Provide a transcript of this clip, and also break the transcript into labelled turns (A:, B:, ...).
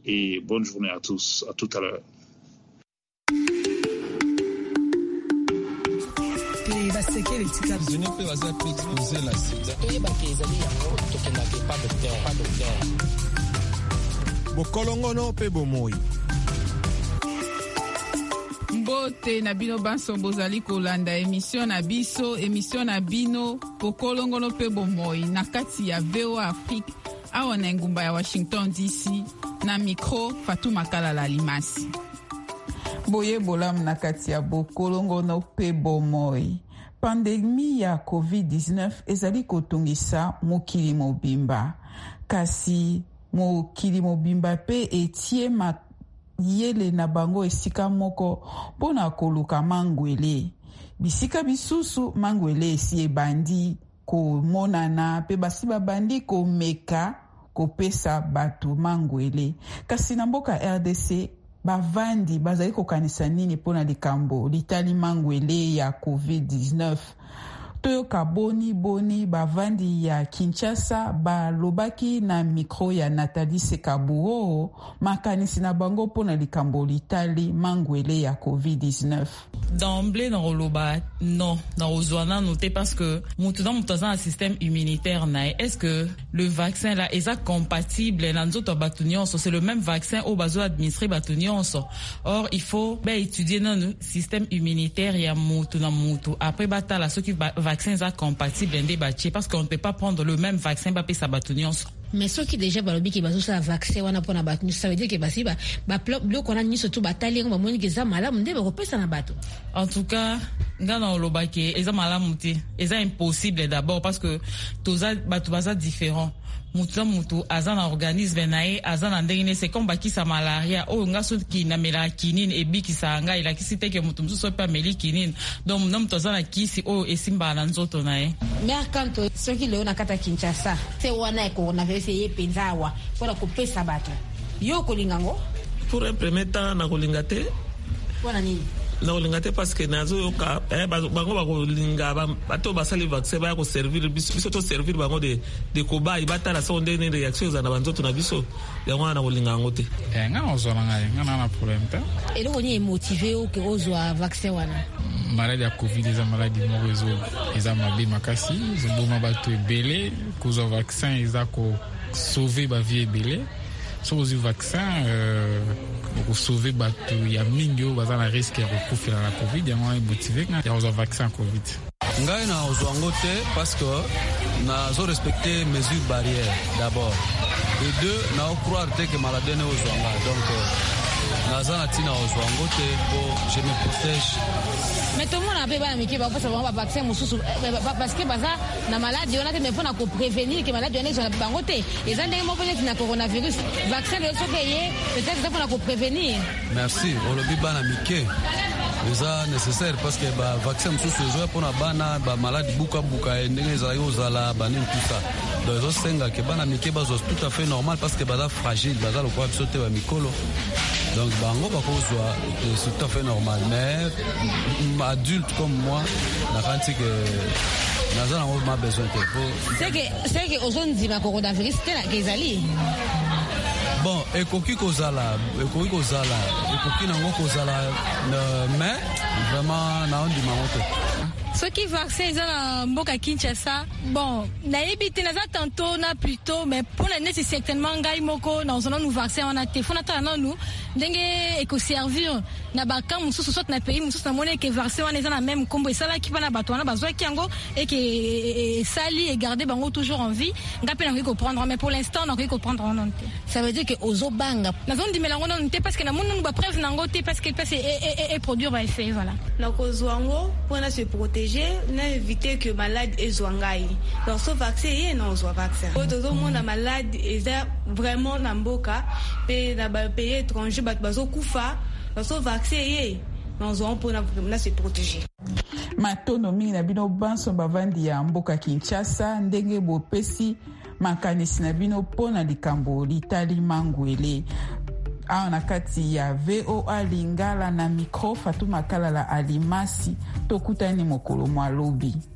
A: et bonne journée à tous. À tout à l'heure.
B: Bokolongono pe bomoi.
C: Mbote na bino banso bozali kolanda émission na biso, émission na bino Bokolongono pe bomoi na kati ya VOA Afrique awa na ngumba ya Washington DC na micro Fatou Makala Limasi. Boye bolam na kati ya Bokolongono pe bomoi. Pandemie ya COVID-19 ezali kotungisa mokili mobimba. Kasi mokili mobimba pe etie yele na bango esika moko pona koluka mangwele. Bisika bisusu mangwele esi ebandi komonana pe basi babandi komeka kopesa batu mangwele. Kasi na mboka RDC bavandi bazali kokanisa nini pona likambo litali mangwele ya COVID-19. Toyoka boni bavandi ya Kinshasa balobaki na mikro ya Nathalie Sekabuo makanisi na bango pona likambo litali mangwele ya COVID-19.
D: D'emblée dans Oloba, non, dans Ozwana noté parce que maintenant un système immunitaire na. Est-ce que le vaccin là est compatible dans d'autres batunions? C'est le même vaccin au bazo administré batunions. Or il faut étudier dans le système immunitaire ya mutu na mutu. Après batala ceux qui vaccins sont compatibles en débat parce qu'on ne peut pas prendre le même vaccin ba sa batunions.
E: Mais ceux qui déjà balobi ki bazo sa vaccin wana pona batu ça veut dire que basi ba bloc on a ni surtout batali ngo moni ke za malamu nde ba kopesa na bato.
D: En tout cas ngana oloba ke eza malamu te eza impossible d'abord parce que toza batu baza différent. Mutu azana organisme nae azana ndenge c'est comme baki sa malaria o ngaso ki na mela kinine e biki sa nga ila kisite ke mutu msuso pa meli kinine donc nam tozana kisi o esimba na nzoto nae.
E: Mais quand ceux qui le na kata Kinshasa c'est wana ko na vese ye penzawa pour kopesa bato yo kolingango
F: pour un premier temps na kolingate
E: wana nini
F: na kolingate parce que nazo yoka bango bakolinga bato basali vaccin ba ko servir biso to servir bango de kobai batala sonde ne réaction za na banzoto na biso yango na kolinga ngote
G: nga ozona nga na problème ta
E: et donc on est motivé au que ozwa vaccin wana
G: maladie ya covid eza maladie moko eza mabe makasi zoboma bato ebele kozwa vaccin eza ko sauver ba vie ebele so ozwi vaccin pour sauver bato ya mingi oyo baza na risque ya kokufela na covid yango motivé ya kozwa vaccin covid.
H: Ngai na ozwa ngo te parce que nazo respecter mesures barrières d'abord et deux na croire te que maladie ne ozwa nga donc naza na tina ozwa ngo te pour je me protège.
E: Mais tout le monde a pas bana miki ba pesa ba vaccin mususu parce que baza na maladie on a mais pour na ko prévenir que maladie on est bango te eza ndenge moko na coronavirus vaccin le sokeye peut-être ça pour na ko prévenir.
H: Merci olobi bana miki eza nécessaire parce que ba vaccin mususu ezo pour na bana ba maladie buka ndenge za yo zala banin tout ça donc ezo senga ke bana miki bazo tout à fait normal parce que baza fragile baza le quoi sauter ba mikolo donc bango bakozwa c'est tout à fait normal mais adulte comme moi na kanti que naza na ma besoin de
E: c'est que ozondi ma coronavirus te na kezali
H: bon ekoki kozala ekoki nango kozala mais vraiment na ondi mangote
I: ceux qui vaccin ils ont mboka Kinshasa bon na ebité na za tantôt na plutôt mais pour la c'est certainement ngai moko na ozona nous vaccin on a téléphone ata na nous ndenge eko servir na baka mususu soit na pays mususu na mone que vaccin on est na même combo ça là qui va na bato na bazwa kiango et que sali et garder bango toujours en vie ngape na ko prendre mais pour l'instant on a ko prendre non te
E: ça veut dire que ozobanga
I: na zone di melango non te parce que na monde ba preuve nango te parce que et produire ba effet voilà
J: na ko zwango pour na se protéger na éviter que malade ezwangai donc ce vaccin est non soit vaccin tout le monde a malade est vraiment na mboka pe na ba pays étranger ba bazo kufa donc ce vaccin est non soit pour na se protéger.
C: Matono mingi na bino banso bavandi ya mboka Kinshasa ndenge bopesi makanisi na bino pona likambo litali mangwele awa na kati ya VOA Lingala na micro Fatou Makala Alimasi tokutani mokolo mwa lobi.